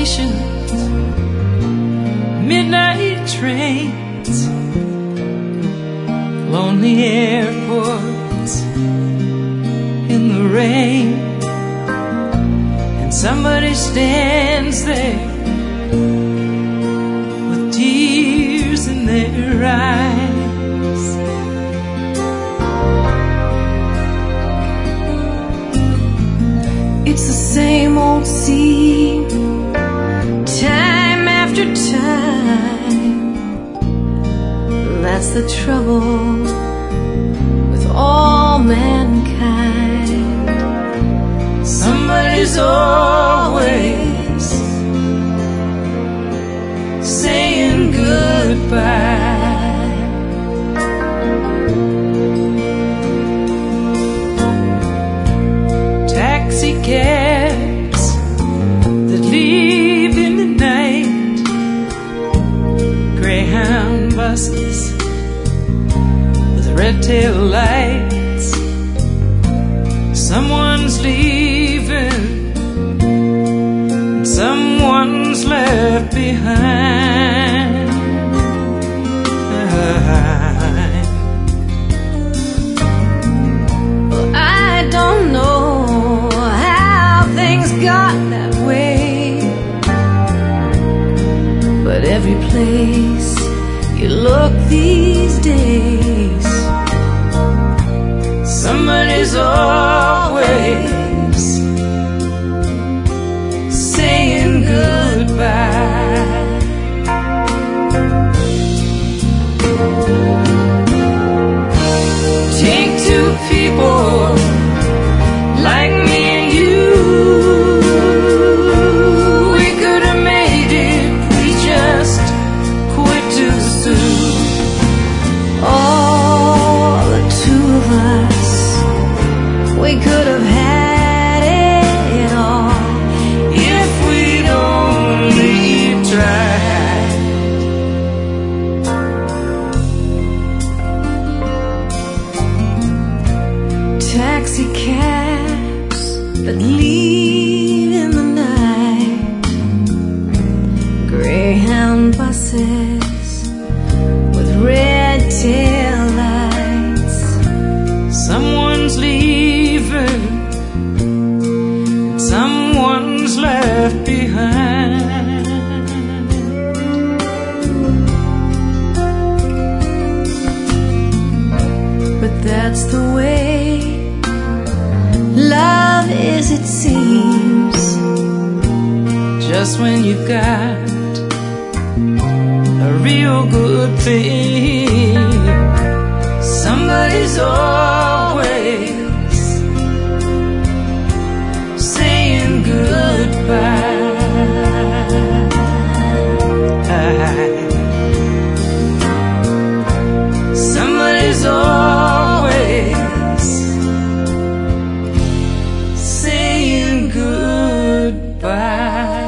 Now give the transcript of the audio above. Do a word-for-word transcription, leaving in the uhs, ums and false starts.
stations, midnight trains, lonely airports in the rain, and somebody stands there with tears in their eyes. It's the same old scene, time after time. That's the trouble with all mankind. Somebody's always saying goodbye. Taxi cabs that leave in the night, Greyhound buses with red tail lights. Someone's leaving, and someone's left behind. Well, I don't know how things got that way, but every place you look these days, somebody's always saying goodbye. Take two people like me and you, we could have made it, we just quit too soon. All the two of us, we could have had it all if we'd only tried. Taxi cabs that leave in the night, Greyhound buses with red tail lights. Someone's leaving, someone's left behind. But that's the way love is, it seems. Just when you've got a real good thing, somebody's always saying goodbye. Somebody's always saying goodbye.